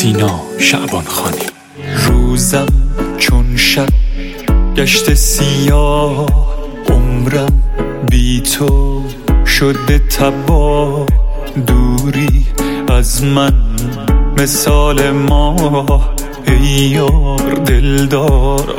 سینا شعبانخانی. روزم چون شب گشت سیاه، عمرم بی تو شده تباه. دوری از من مثال ماه، ای یار دلدار.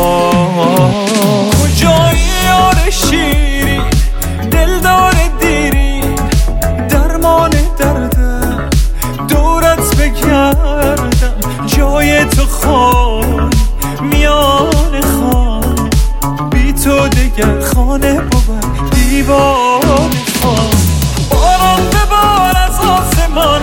کجایی یار شیری دلدار دیری، درمان دردم دورت بگردم. جای تو خان میان خان، بی تو دگر خانه بود دیوان خان. باران ببار از آسمان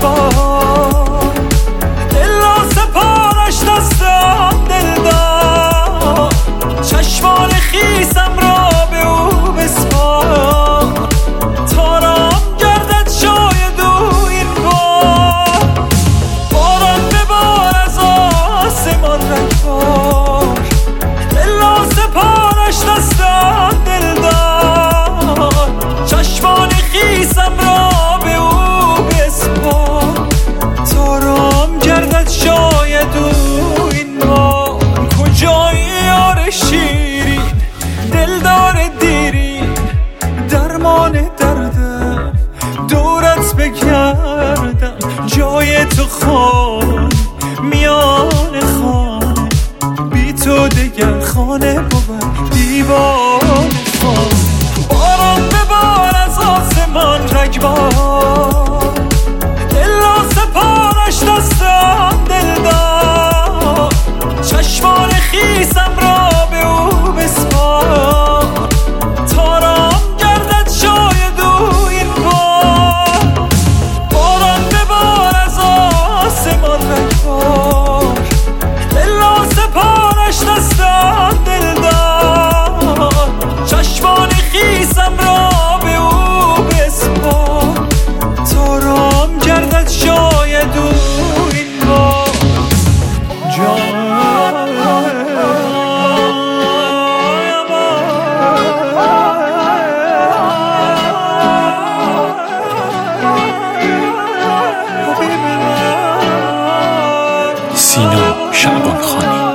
رگبار، دلا سپارش دستم دلدار. چشمان خیسم را به او بسپار، تارم گردد شاید او این بار. باران ببار از آسمان رگبار، دلا سپارش دستم دلدار. چشمان خیسم را به او بسپار، تارم گردد شاید او این بار. کجایی یار شیرین دلدار دیرین، درمان دردم دورت بگردم. جای تو خان میان خانه، بی تو دگر خانه بود دیوان خانه. باران ببار از آسمان رگبار، دلا سپارش دستم دلدار. چشمان خیسم را به او بسپار، تارم گردد شاید او این بار. باران ببار از آسمان رگبار، دلا سپارش دستم دلدار. چشمان خیسم را به او بسپار، تارم گردد شاید او این بار. سینا شعبانخانی.